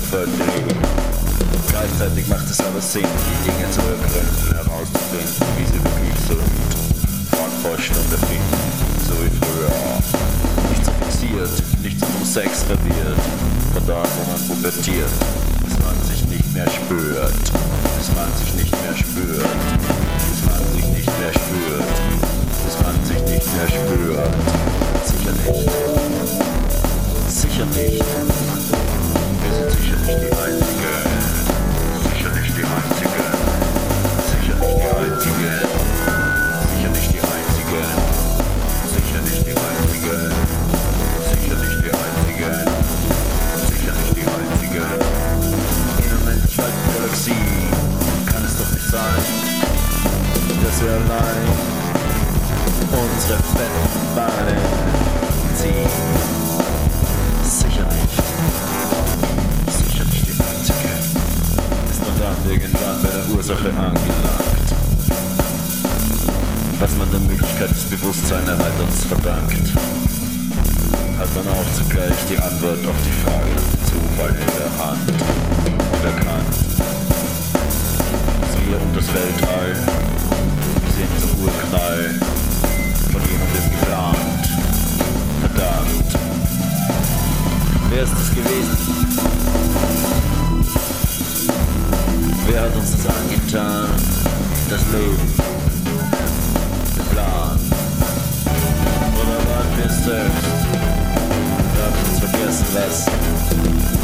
verdreht. Gleichzeitig macht es aber Sinn, die Dinge zu ergründen, herauszufinden, wie sie wirklich sind. Fortforschen und erfinden, so wie früher. Nicht so fixiert, nicht so vom Sex verwirrt, von da, wo man pubertiert, bis man sich nicht mehr spürt, bis man sich nicht mehr spürt, bis man sich nicht mehr spürt, bis man sich nicht mehr spürt. Sicher nicht. Sicher nicht. Wir sind sicher nicht die Einzigen. Sicher nicht die Einzigen. Sicher nicht die Einzigen. Sicher nicht die Einzigen. Sicher nicht die Einzigen. Sicher nicht die Einzigen. Sicher nicht die Einzigen. In einer weltweiten Galaxie kann es doch nicht sein, dass wir allein unsere fetten Beine ziehen. Sicher nicht. Sicher nicht die Einzige. Ist nur dann irgendwann bei der Ursache angelangt. Was man der Möglichkeit des Bewusstseinerweiterns verdankt, hat man auch zugleich die Antwort auf die Frage nach dem Zufall in der Hand und erkannt. Wir und das Weltall sind zum Urknall von jemandem geplant. Verdammt. Wer ist es gewesen? Wer hat uns das angetan? Das Leben. Der Plan. Oder waren wir es selbst? Wir haben uns vergessen, was